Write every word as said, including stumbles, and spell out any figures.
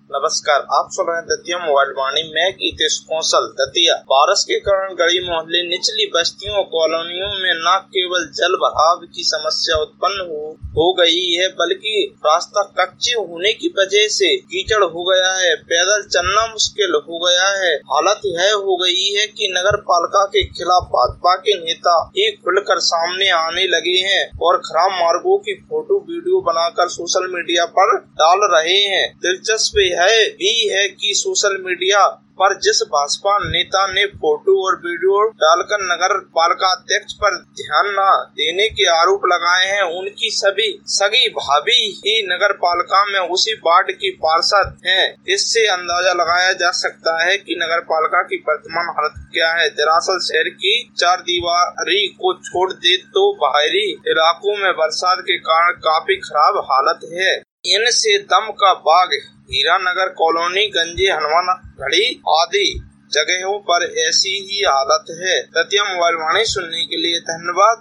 नमस्कार, आप सुन रहे हैं दतिया मोबाइल वाणी में गीतेश कौशल। दतिया बारिश के कारण गली मोहल्ले निचली बस्तियों कॉलोनियों में न केवल जल भराव की समस्या उत्पन्न हो, हो गई है, बल्कि रास्ता कच्चे होने की वजह से कीचड़ हो गया है। पैदल चलना मुश्किल हो गया है। हालत यह हो गई है कि नगर पालिका के खिलाफ भाजपा के नेता ही खुलकर सामने आने लगे हैं और खराब मार्गों की फोटो वीडियो बनाकर सोशल मीडिया पर डाल रहे हैं। दिलचस्प है भी है कि सोशल मीडिया पर जिस भाजपा नेता ने फोटो और वीडियो डालकर नगर पालिका अध्यक्ष पर ध्यान न देने के आरोप लगाए हैं, उनकी सभी सगी भाभी ही नगर पालिका में उसी वार्ड की पार्षद हैं। इससे अंदाजा लगाया जा सकता है कि नगर पालिका की वर्तमान हालत क्या है। दरअसल शहर की चार दीवारी को छोड़ दे तो बाहरी इलाकों में बरसात के कारण काफी खराब हालत है। इनसे दम का बाग, हीरानगर कॉलोनी, गंजे, हनुमान घड़ी आदि जगहों पर ऐसी ही हालत है। दतिया मोबाइल वाणी सुनने के लिए धन्यवाद।